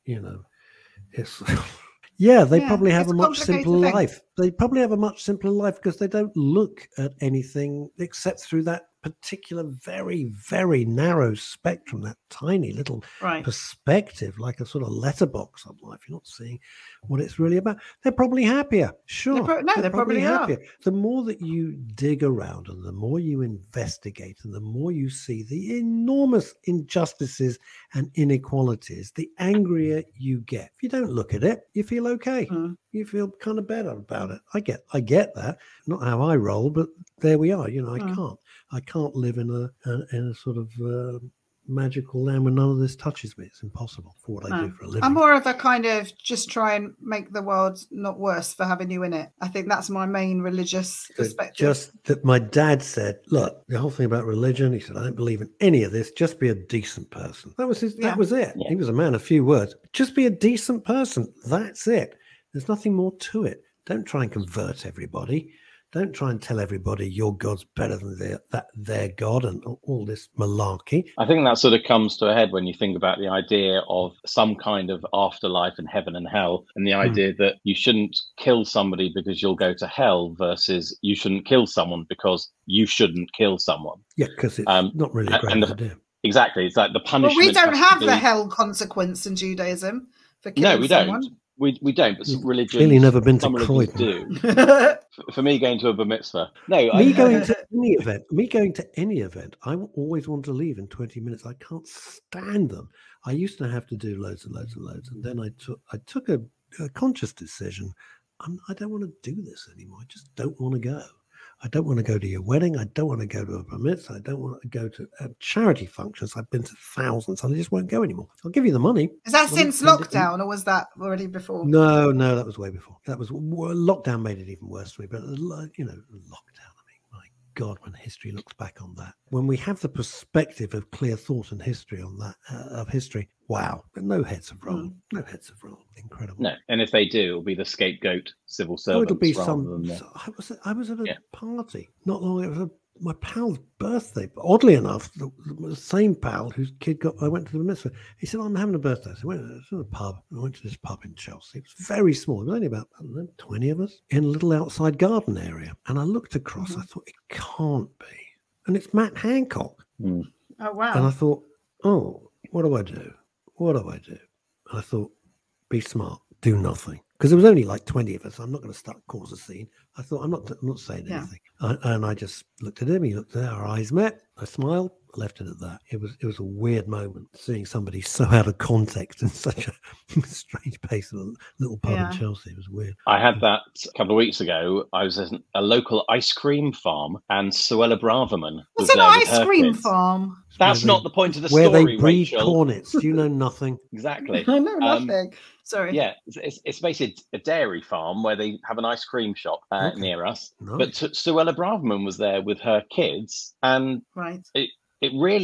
it's... Yeah, they probably have a much simpler life. They probably have a much simpler life because they don't look at anything except through that particular very, very narrow spectrum, that tiny little perspective, like a sort of letterbox of life. You're not seeing what it's really about. They're probably happier. Sure. They're probably happier. The more that you dig around and the more you investigate and the more you see the enormous injustices and inequalities, the angrier you get. If you don't look at it, you feel okay. You feel kind of better about it. I get that. Not how I roll, but there we are. I can't live in a sort of magical land where none of this touches me. It's impossible for what I do for a living. I'm more of a kind of just try and make the world not worse for having you in it. I think that's my main religious perspective. Just that my dad said, look, the whole thing about religion, he said, I don't believe in any of this. Just be a decent person. That was that was it. Yeah. He was a man of few words. Just be a decent person. That's it. There's nothing more to it. Don't try and convert everybody. Don't try and tell everybody your God's better than their God and all this malarkey. I think that sort of comes to a head when you think about the idea of some kind of afterlife and heaven and hell, and the idea that you shouldn't kill somebody because you'll go to hell versus you shouldn't kill someone because you shouldn't kill someone. Yeah, because it's not really a great idea. Exactly. It's like the punishment. Well, we don't have the hell consequence in Judaism for killing someone. No, we don't, but some religions... Clearly never been to Croydon. Do. For me, going to a bar mitzvah. No, going to any event, I always want to leave in 20 minutes. I can't stand them. I used to have to do loads and loads and loads, and then I took a conscious decision. I don't want to do this anymore. I just don't want to go. I don't want to go to your wedding. I don't want to go to a bar mitzvah. I don't want to go to charity functions. I've been to thousands. I just won't go anlockdown. I'll give you the money. Is that since lockdown, or was that already before? No, that was way before. Lockdown made it even worse for me. But lockdown. I mean, my God, when history looks back on that, when we have the perspective of clear thought and history on that of history, wow! But no heads have rolled. No heads have rolled. Incredible. No, and if they do, it'll be the scapegoat civil servants. It'll be I was at a party not long. It was my pal's birthday. But oddly enough, the same pal whose kid I went to the mitzvah. He said, I'm having a birthday. So I went to the pub. I went to this pub in Chelsea. It was very small. It was only about 20 of us in a little outside garden area. And I looked across. I thought, it can't be. And it's Matt Hancock. Oh, wow. And I thought, what do I do? What do I do? And I thought, be smart. Do nothing. Because there was only like 20 of us. I'm not going to cause a scene. I thought, I'm not saying anything. And I just looked at him. He looked at our eyes met. I smiled. I left it at that. It was a weird moment seeing somebody so out of context in such a strange place in a little pub in Chelsea. It was weird. I had that a couple of weeks ago. I was at a local ice cream farm, and Suella Braverman was there with her kids. What's an ice cream farm? That's not the point of the story, where they breed Rachel. Cornets. Do you know nothing? Exactly. I know nothing. Sorry. Yeah, it's basically a dairy farm where they have an ice cream shop near us. Nice. But Suella Braverman was there with her kids, and it really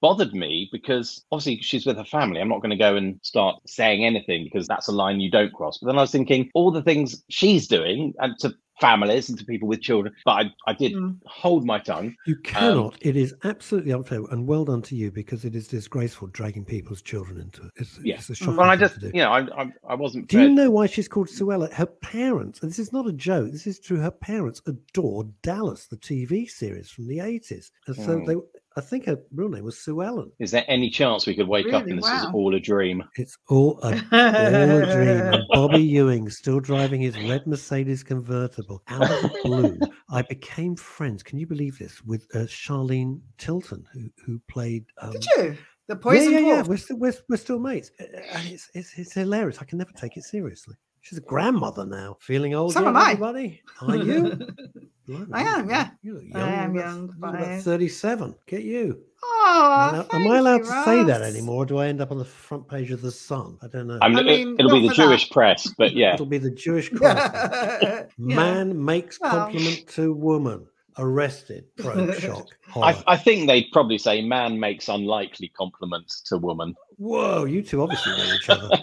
bothered me because obviously she's with her family. I'm not going to go and start saying anything because that's a line you don't cross. But then I was thinking all the things she's doing and to families and to people with children, but I did hold my tongue. You cannot. It is absolutely unfair, and well done to you, because it is disgraceful dragging people's children into it. It's a shocking Well, I thing just, to do. you know, I wasn't. Do you know why she's called Suella? Her parents, and this is not a joke, this is true, her parents adored Dallas, the TV series from the 80s. And so I think her real name was Sue Ellen. Is there any chance we could wake up and this is all a dream? It's all a dream. And Bobby Ewing still driving his red Mercedes convertible out of the blue. I became friends, can you believe this, with Charlene Tilton, who played... Did you? The Poison Dwarf? Yeah. We're still mates. And it's hilarious. I can never take it seriously. She's a grandmother now. Feeling old, so am I. Everybody? Are you? I am, yeah. You look young. I am young. You're about 37. Get you. Oh, am I allowed to say that anymore? Or do I end up on the front page of The Sun? I don't know. It'll be the Jewish press, but yeah. It'll be the Jewish press. Man makes compliment to woman. Arrested. Probe shock. I think they'd probably say man makes unlikely compliments to woman. Whoa, you two obviously know each other.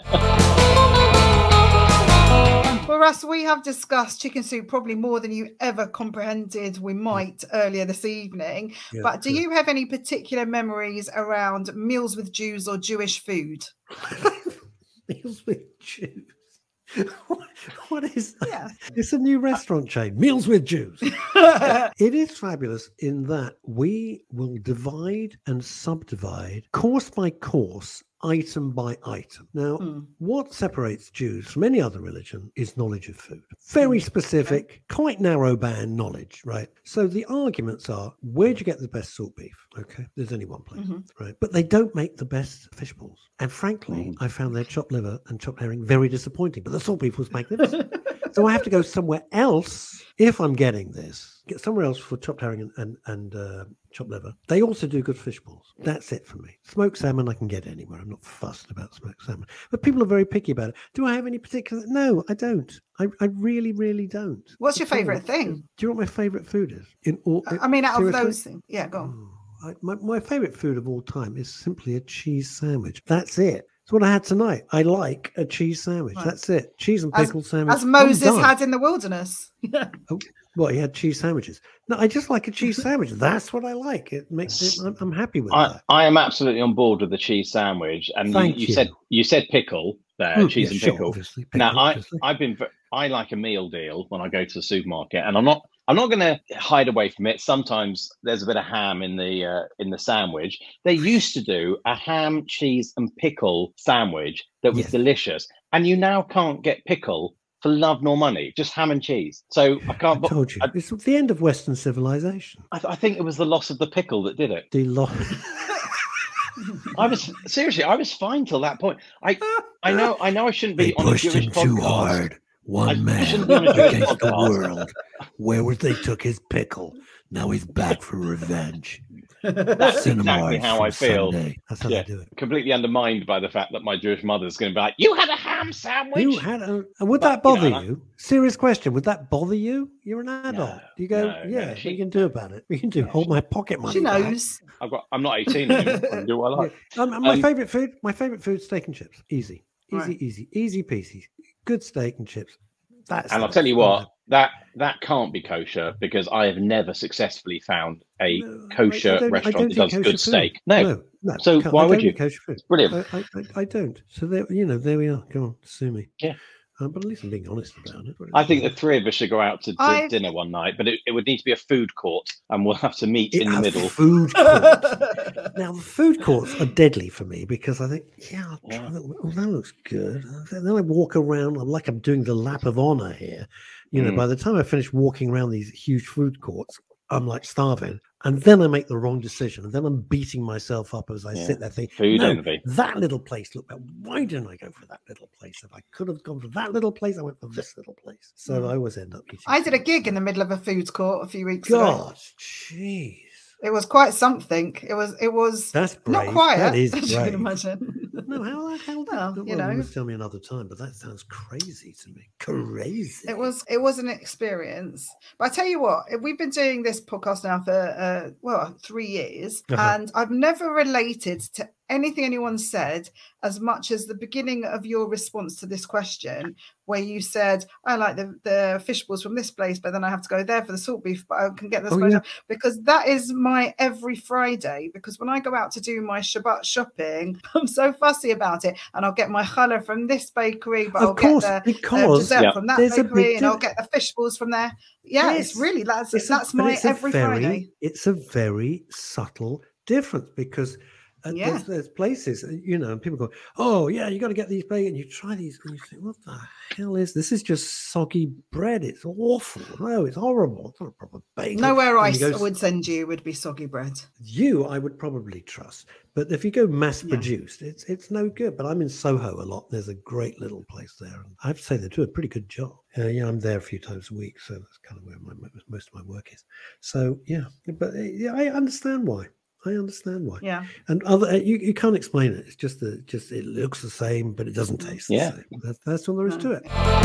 Well, Russ, we have discussed chicken soup probably more than you ever comprehended we might earlier this evening. Yeah, but do you have any particular memories around meals with Jews or Jewish food? Meals with Jews? What is that? Yeah. It's a new restaurant chain, Meals with Jews. It is fabulous in that we will divide and subdivide course by course, item by item. Now, what separates Jews from any other religion is knowledge of food. Very specific, quite narrow band knowledge, right? So the arguments are, where'd you get the best salt beef? Okay, there's only one place, right? But they don't make the best fish balls. And frankly, I found their chopped liver and chopped herring very disappointing, but the salt beef was magnificent. So I have to go somewhere else if I'm getting this. Get somewhere else for chopped herring and chopped liver. They also do good fish balls. That's it for me. Smoked salmon I can get anywhere. I'm not fussed about smoked salmon. But people are very picky about it. Do I have any particular? No, I don't. I really, really don't. What's your favourite thing? Do you know what my favourite food is? Out of those things. Yeah, go on. My favourite food of all time is simply a cheese sandwich. That's it. It's what I had tonight. I like a cheese sandwich. Right. That's it. Cheese and pickle sandwich. As Moses had in the wilderness. He had cheese sandwiches. No, I just like a cheese sandwich. That's what I like. It makes it. I'm happy with that. I am absolutely on board with the cheese sandwich. And you said pickle there, cheese and pickle. Sure, now I like a meal deal when I go to the supermarket, and I'm not going to hide away from it. Sometimes there's a bit of ham in the sandwich. They used to do a ham, cheese, and pickle sandwich that was delicious, and you now can't get pickle for love nor money, just ham and cheese. So I can't. I told you, it's the end of Western civilization. I think it was the loss of the pickle that did it. The loss. I was fine till that point. I know I shouldn't be on a Jewish podcast. Too hard. One man against the world. Where they took his pickle. Now he's back for revenge. That's exactly how I feel. Sunday. That's how they do it. Completely undermined by the fact that my Jewish mother's going to be like, "You had a ham sandwich." You had would that bother you? Serious question. Would that bother you? You're an adult. No, you go, what can you do about it? We can do. Hold my pocket money. She knows. I'm not 18 anymore. I can do what I like. My favorite food, steak and chips. Easy peasy. Good steak and chips. And I'll tell you what, that can't be kosher because I have never successfully found a kosher restaurant that does good steak. No. So why would you? Kosher food. It's brilliant. I don't. So there we are. Come on, sue me. Yeah. But at least I'm being honest about it. I think the three of us should go out to dinner one night, but it would need to be a food court, and we'll have to meet in the middle. Food court. Now, the food courts are deadly for me because I think, I'll try that. Oh, that looks good. Then I walk around. I'm doing the lap of honor here. By the time I finish walking around these huge food courts, I'm like starving. And then I make the wrong decision. And then I'm beating myself up as I sit there thinking, food envy. That little place looked better. Why didn't I go for that little place? If I could have gone for that little place, I went for this little place. So I always end up eating. I did a gig in the middle of a food court a few weeks ago. Gosh, jeez. It was quite something. It was That's brave. not quiet, that is as you can imagine. No, how the hell Well, did you you know. must tell me another time, but that sounds crazy to me. Crazy. It was an experience. But I tell you what, we've been doing this podcast now for 3 years, and I've never related to anything anyone said as much as the beginning of your response to this question, where you said, I like the fish balls from this place, but then I have to go there for the salt beef, but I can get this because that is my every Friday. Because when I go out to do my Shabbat shopping, I'm so fussy about it, and I'll get my challah from this bakery, but I'll get the dessert from that bakery, and I'll get the fish balls from there. Yeah, yes, it's really that's my every Friday. It's a very subtle difference because there's places, you know, and people go, oh yeah, you got to get these bacon. You try these and you think, what the hell is this? Is just soggy bread. It's awful. No, it's horrible. It's not a proper bacon. Nowhere I would send you would be soggy bread. You, I would probably trust, but if you go mass produced, it's no good. But I'm in Soho a lot. There's a great little place there, and I have to say they do a pretty good job. I'm there a few times a week, so that's kind of where most of my work is. So but I understand why. Yeah, and you can't explain it. It's just it looks the same, but it doesn't taste the same. That's all there is to it.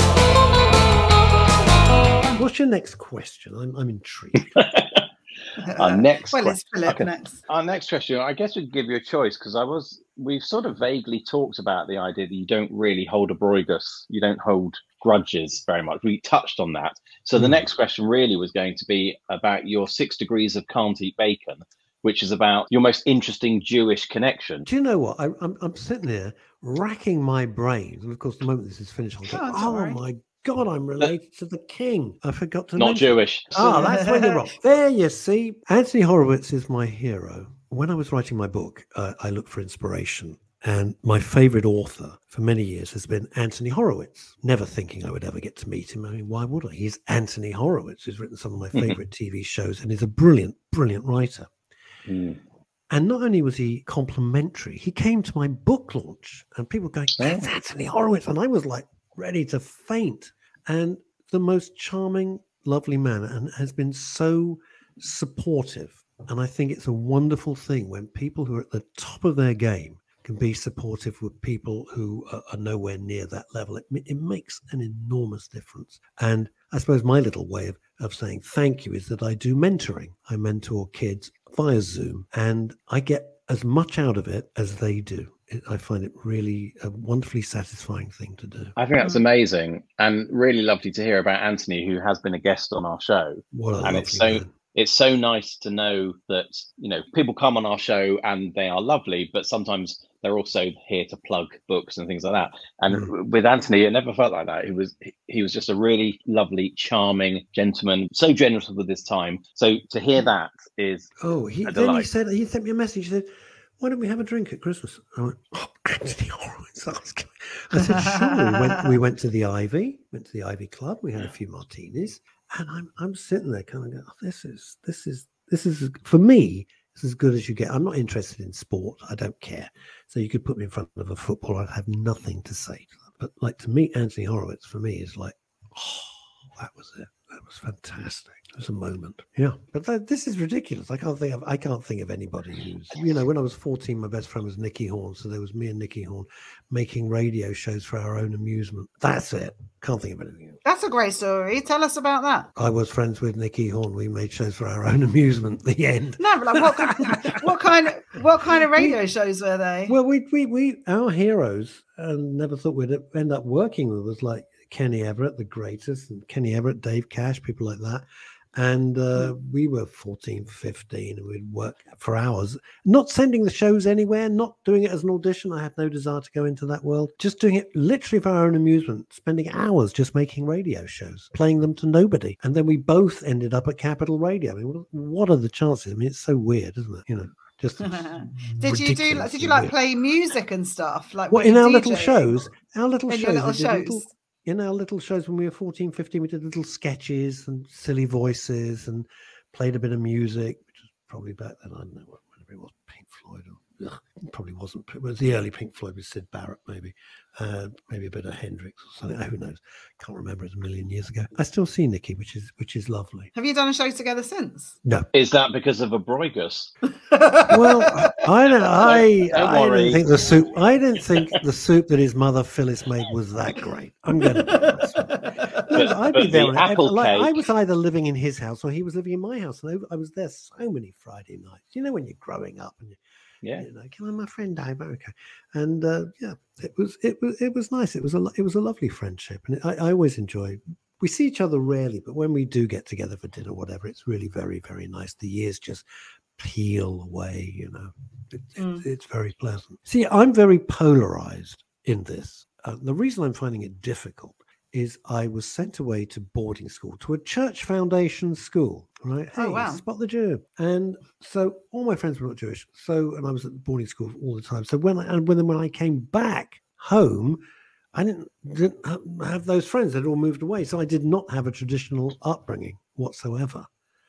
What's your next question? I'm intrigued. Our next question. I guess we'd give you a choice because we've sort of vaguely talked about the idea that you don't really hold a broigus, you don't hold grudges very much. We touched on that. So the next question really was going to be about your 6 degrees of can't eat bacon, which is about your most interesting Jewish connection. Do you know what? I'm sitting there racking my brains, and of course, the moment this is finished, I'll go, oh my God, I'm related to the king. I forgot to mention. Not Jewish. That's when you're wrong. There you see. Anthony Horowitz is my hero. When I was writing my book, I looked for inspiration. And my favorite author for many years has been Anthony Horowitz, never thinking I would ever get to meet him. I mean, why would I? He's Anthony Horowitz, who's written some of my favorite TV shows and is a brilliant, brilliant writer. And not only was he complimentary, he came to my book launch and people going, that's Anthony Horowitz. And I was like ready to faint. And the most charming, lovely man, and has been so supportive. And I think it's a wonderful thing when people who are at the top of their game can be supportive with people who are nowhere near that level. It makes an enormous difference. And I suppose my little way of saying thank you is that I do mentoring. I mentor kids via Zoom, and I get as much out of it as they do. I find it really a wonderfully satisfying thing to do. I think that's amazing and really lovely to hear about Anthony, who has been a guest on our show. It's so nice to know that, you know, people come on our show and they are lovely, but sometimes they're also here to plug books and things like that. And with Anthony, it never felt like that. He was just a really lovely, charming gentleman, so generous with his time. So to hear that is a delight. He sent me a message. He said, why don't we have a drink at Christmas? I went, Anthony Horowitz. I said, sure. We went to the Ivy, Club. We had a few martinis. And I'm sitting there kind of going, this is for me, it's as good as you get. I'm not interested in sport. I don't care. So you could put me in front of a footballer. I'd have nothing to say to them. But like to meet Anthony Horowitz for me is like, that was it. That was fantastic. It was a moment. Yeah. But this is ridiculous. I can't think of anybody who's, you know, when I was 14, my best friend was Nicky Horn. So there was me and Nicky Horn making radio shows for our own amusement. That's it. Can't think of anything else. That's a great story. Tell us about that. I was friends with Nicky Horn. We made shows for our own amusement. The end. No, but like what kind of radio shows were they? Well, we our heroes never thought we'd end up working with was like Kenny Everett, the greatest, and Kenny Everett, Dave Cash, people like that. And we were 14, 15, and we'd work for hours, not sending the shows anywhere, not doing it as an audition. I had no desire to go into that world, just doing it literally for our own amusement, spending hours just making radio shows, playing them to nobody. And then we both ended up at Capital Radio. I mean, what are the chances? I mean, it's so weird, isn't it? You know, just did you like play music and stuff? Like in our little shows? In our little shows when we were 14, 15, we did little sketches and silly voices and played a bit of music, which was probably back then, I don't know, whatever it was, Pink Floyd. It probably wasn't. It was the early Pink Floyd with Syd Barrett, maybe. maybe a bit of Hendrix or something. Who knows? Can't remember. It's a million years ago. I still see Nikki, which is lovely. Have you done a show together since? No. Is that because of a Bruigus? Well, I worry. didn't think the soup. I didn't think the soup that his mother Phyllis made was that great. I'm going to be honest. I'd be there. I was either living in his house or he was living in my house, and I was there so many Friday nights. You know, when you're growing up and you know, can I my friend Dave? Okay, and it was nice. It was a lovely friendship, and I always enjoy. We see each other rarely, but when we do get together for dinner, whatever, it's really very, very nice. The years just peel away, you know. It's very pleasant. See, I'm very polarized in this. The reason I'm finding it difficult is I was sent away to boarding school, to a church foundation school, right? Hey, Oh, wow. Spot the Jew. And so all my friends were not Jewish. And I was at boarding school all the time. So when I came back home, I didn't have those friends. They'd all moved away. So I did not have a traditional upbringing whatsoever.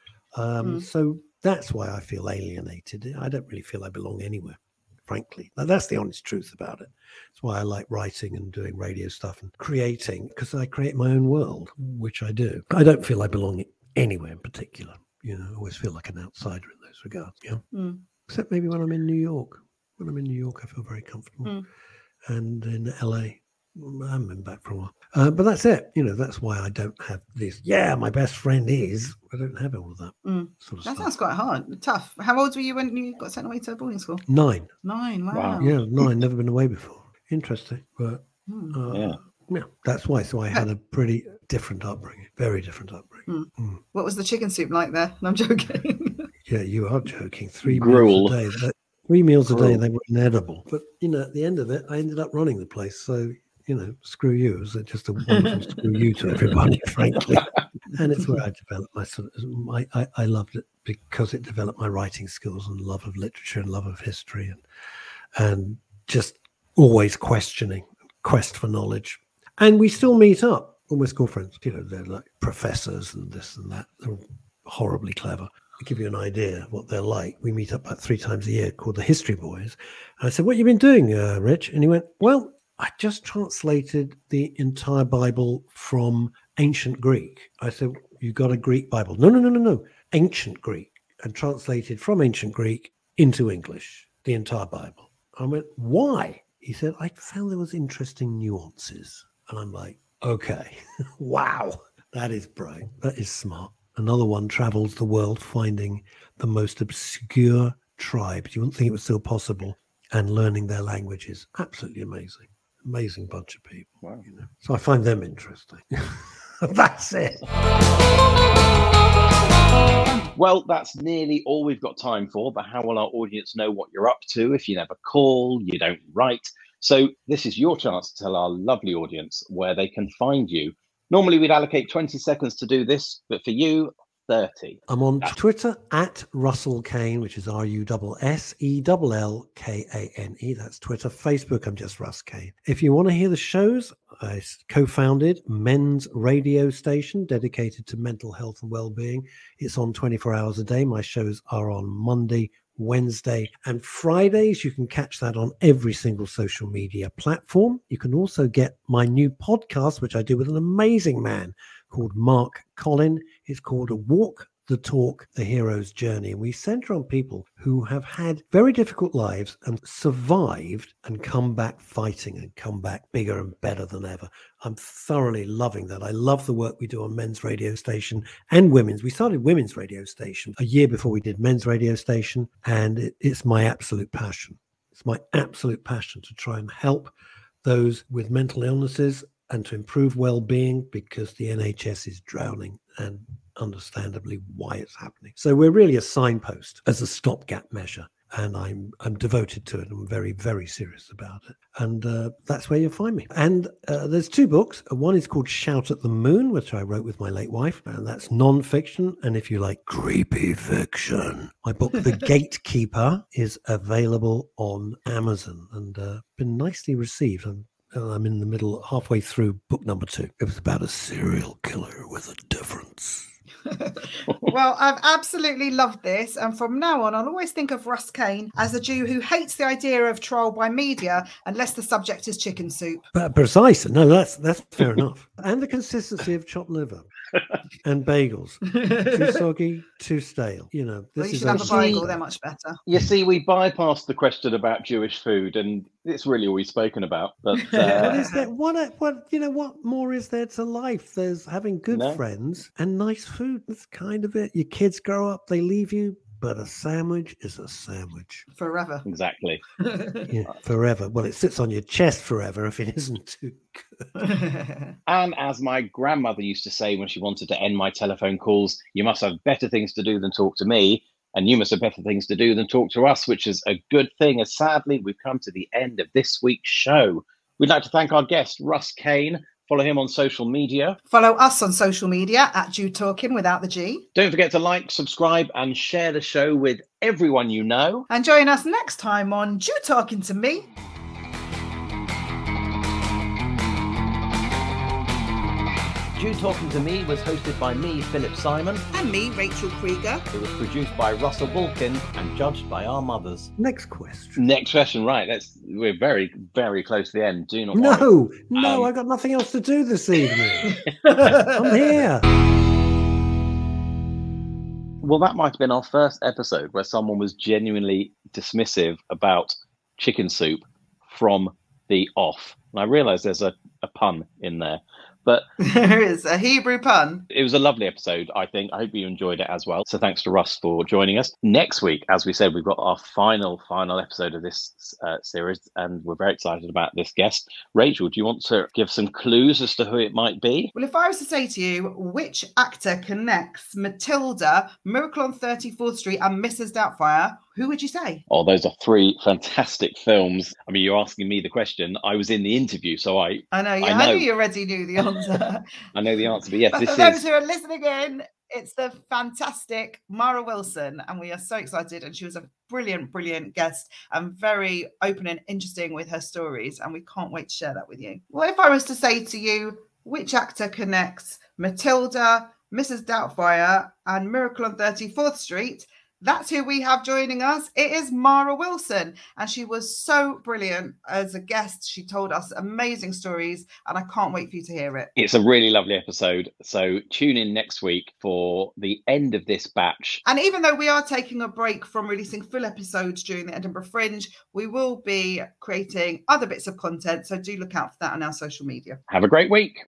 So that's why I feel alienated. I don't really feel I belong anywhere, frankly. That's the honest truth about it. That's why I like writing and doing radio stuff and creating, because I create my own world, which I do. I don't feel I belong anywhere in particular. You know, I always feel like an outsider in those regards. Yeah. Except maybe when I'm in New York. When I'm in New York, I feel very comfortable. And in LA, I haven't been back for a while. But that's it. You know, that's why I don't have this. Yeah, my best friend is. I don't have all that sort of That stuff. sounds quite hard. Tough. How old were you when you got sent away to boarding school? 9. 9. Wow. Yeah, 9. Never been away before. Interesting. But Yeah. that's why. So I had a pretty different upbringing. Very different upbringing. What was the chicken soup like there? No, I'm joking. Yeah, you are joking. 3 Gruel. meals a day. 3 meals a day, they were inedible. But, you know, at the end of it, I ended up running the place. So, you know, screw you. It was just a wonderful screw you to everybody, frankly. And it's where I developed my sort of, I loved it because it developed my writing skills and love of literature and love of history and just always questioning, quest for knowledge. And we still meet up, almost school friends. You know, they're like professors and this and that. They're horribly clever. To give you an idea of what they're like, we meet up about 3 times a year called the History Boys. And I said, what have you been doing, Rich? And he went, well, I just translated the entire Bible from ancient Greek. I said, you got a Greek Bible? No. Ancient Greek, and translated from ancient Greek into English, the entire Bible. I went, why? He said, I found there was interesting nuances. And I'm like, okay, wow, that is bright. That is smart. Another one travels the world finding the most obscure tribes. You wouldn't think it was still possible, and learning their languages. Absolutely amazing. Amazing bunch of people. Wow. You know? So I find them interesting. That's it. Well, that's nearly all we've got time for, but how will our audience know what you're up to if you never call, you don't write? So this is your chance to tell our lovely audience where they can find you. Normally we'd allocate 20 seconds to do this, but for you, 30. I'm on Twitter at Russell Kane, which is RUSSELLKANE. That's Twitter. Facebook, I'm just Russ Kane. If you want to hear the shows, I co-founded Men's Radio Station, dedicated to mental health and well-being. It's on 24 hours a day. My shows are on Monday, Wednesday and Fridays. You can catch that on every single social media platform. You can also get my new podcast, which I do with an amazing man called Mark Collin. It's called A Walk the Talk, The Hero's Journey. And we center on people who have had very difficult lives and survived and come back fighting and come back bigger and better than ever. I'm thoroughly loving that. I love the work we do on Men's Radio Station and Women's. We started Women's Radio Station a year before we did Men's Radio Station, and it's my absolute passion. It's my absolute passion to try and help those with mental illnesses and to improve well-being, because the NHS is drowning, and understandably why it's happening. So we're really a signpost as a stopgap measure, and I'm devoted to it. I'm very, very serious about it. And that's where you'll find me. And there's 2 books. One is called Shout at the Moon, which I wrote with my late wife, and that's non-fiction. And if you like creepy fiction, my book, The Gatekeeper, is available on Amazon and been nicely received. I'm in the middle, halfway through book number 2. It was about a serial killer with a difference. Well, I've absolutely loved this. And from now on, I'll always think of Russ Kane as a Jew who hates the idea of trial by media unless the subject is chicken soup. But precise. No, that's fair enough. And the consistency of chopped liver and bagels. Too soggy, too stale. You know, Well, this you is should have a okay. bagel. They're much better. You see, we bypassed the question about Jewish food, and it's really all we've spoken about. But What is there? What more is there to life? There's having good No. friends and nice food. That's kind of it. Your kids grow up, they leave you, but a sandwich is a sandwich. Forever. exactly. Yeah, forever. Well, it sits on your chest forever if it isn't too good. And as my grandmother used to say when she wanted to end my telephone calls, you must have better things to do than talk to me, and you must have better things to do than talk to us, which is a good thing, as sadly we've come to the end of this week's show. We'd like to thank our guest, Russ Kane. Follow him on social media. Follow us on social media at Jew Talking without the G. Don't forget to like, subscribe, and share the show with everyone you know. And join us next time on Jew Talking to Me. Jew Talking to Me was hosted by me, Philip Simon. And me, Rachel Krieger. It was produced by Russell Wilkin and judged by our mothers. Next question. Next question, right? We're very, very close to the end. Do not worry. No, I got nothing else to do this evening. I'm here. Well, that might have been our first episode where someone was genuinely dismissive about chicken soup from the off. And I realise there's a pun in there. But there is a Hebrew pun. It was a lovely episode, I think. I hope you enjoyed it as well. So thanks to Russ for joining us. Next week, as we said, we've got our final episode of this series, and we're very excited about this guest. Rachel, do you want to give some clues as to who it might be? Well, if I was to say to you, which actor connects Matilda, Miracle on 34th Street, and Mrs. Doubtfire, who would you say? Oh, those are three fantastic films. I mean, you're asking me the question. I was in the interview, so I know. I knew you already knew the answer. I know the answer, but yes, but this for those is... who are listening in, it's the fantastic Mara Wilson, and we are so excited. And she was a brilliant, brilliant guest and very open and interesting with her stories, and we can't wait to share that with you. Well, if I was to say to you, which actor connects Matilda, Mrs. Doubtfire, and Miracle on 34th Street, that's who we have joining us. It is Mara Wilson, and she was so brilliant as a guest. She told us amazing stories, and I can't wait for you to hear it. It's a really lovely episode, so tune in next week for the end of this batch. And even though we are taking a break from releasing full episodes during the Edinburgh Fringe, we will be creating other bits of content, so do look out for that on our social media. Have a great week.